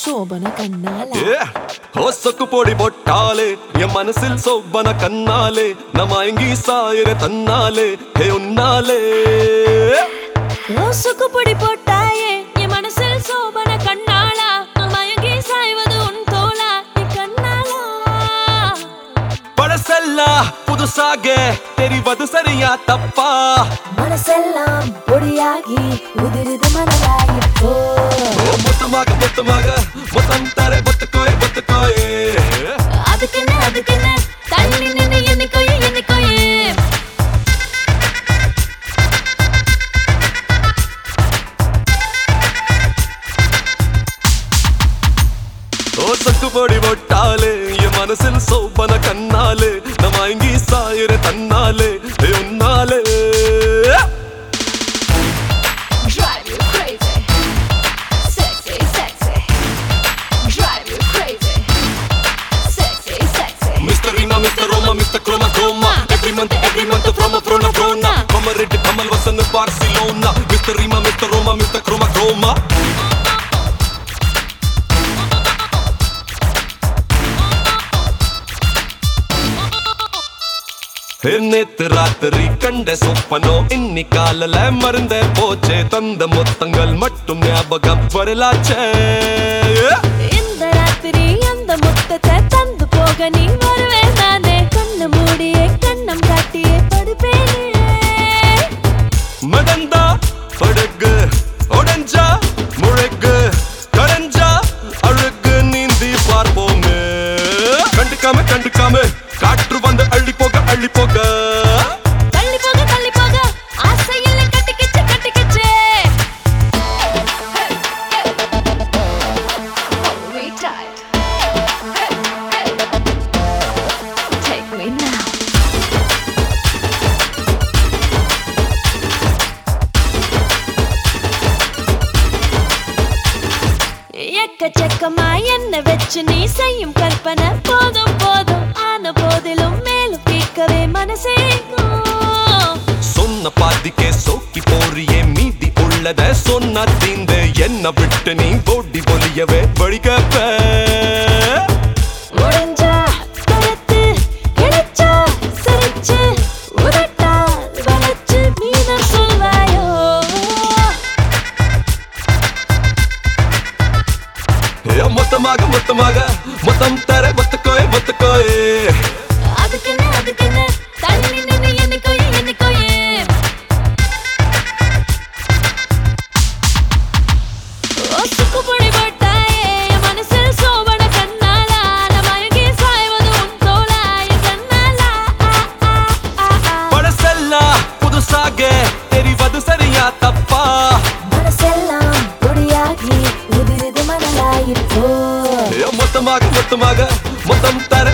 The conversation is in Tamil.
சோபன கண்ணால சொக்கு போடி போட்டாலே என் மனசில் சோபன கண்ணாலே நமயங்கி சாயிர தன்னாலே ஹே உன்னாலே சொக்கு பொடி போட்டாயே என் மனசில் சோபன கண்ணாலா மயங்கி சாய்வது உன் தோளா கண்ணாலா பழசெல்லாம் புதுசாக தெரிவது சரியா தப்பா மனசெல்லாம் பொடியாகி உதிருது மனதாய் இப்போ மொத்தமாக மொத்தமாக மொத்தம் தர பொத்துக்கோயே பொத்துக்கோயே அதுக்குன்னு தள்ளி நின்னு என்னைக்கோயே என்னைக்கோயே சொக்கு போடி போட்டாலே என் மனசில் சோபன கண்ணாலே நமயங்கி சாயிர தன்னாலே ஹே உன்னாலே Mr. Rima, Mr. Roma, Mr. Chroma, Chroma. Every month from a Frona, Frona. Come ready, Kamal was in Barcelona. Mr. Rima, Mr. Roma, Mr. Chroma, Chroma. நேத்து ராத்திரி கண்ட சொப்பனோ இன்னி காலல மருந்த போச்சே தந்த மொத்தங்கள் மட்டும் ஞாபகம் வரலாச்சே இந்த ராத்திரி அந்த முத்தத்தை தந்து போக நீ வருவே நானே கண்ணு மூடியே கண்ணம் காட்டியே படுப்பேனே மடந்தா படகு உடஞ்சா முழகு கடைஞ்சா அழகு நீந்தி பார்ப்போமே கண்டுக்காம காற்று வந்து அள்ளி போக தள்ளி போக ஆசையில கட்டிக்கிச்சு Take me now. எக்கச்சக்கமா என்ன வச்சு நீ செய்யும் கற்பனை போதும் ஆன போதிலும் மேலும் கேட்கவே மனசே சொன்ன பாதிக்கே சோக்கி போறியே மீதி உள்ளத சொன்ன தீந்த என்ன விட்டு நீ ஓடி ஒலியவே வழிகப்ப முடிஞ்சா கரத்து கிடைச்சா சிரிச்சு உதட்டா வளைச்சு மீன சொல்வாயோ மொத்தமாக மொத்தம் தர ஒத்துக்கோயே அதுக்குன்னு தள்ளி நின்னு என்னைக்கோயே சொக்கு பொடி போட்டாயே என் மனசில் சோபன கண்ணாலா நமயங்கி சாய்வது உன் தோளா கண்ணாலா பழசெல்லாம் புதுசாக தெரிவது சரியா தப்பா மனசெல்லாம் பொடியாகி உதிருது மனதாய் இப்போ மொத்தமாக மொத்தம் தர